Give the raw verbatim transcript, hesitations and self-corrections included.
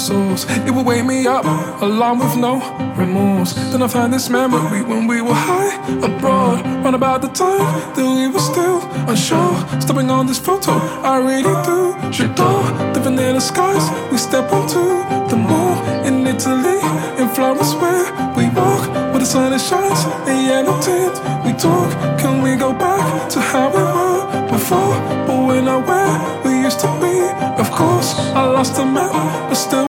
source. It would wake me up, along with no remorse. Then I found this memory when we were high abroad, round about the time that we were still unsure. Stepping on this photo, I really do. J'adore the vanilla skies. We step onto the moon in Italy, in Florence, where we walk where the sun shines. A yellow tint. We talk. Can we go back to how we were before? But we're not where we used to be. Of course, I lost the map, but still.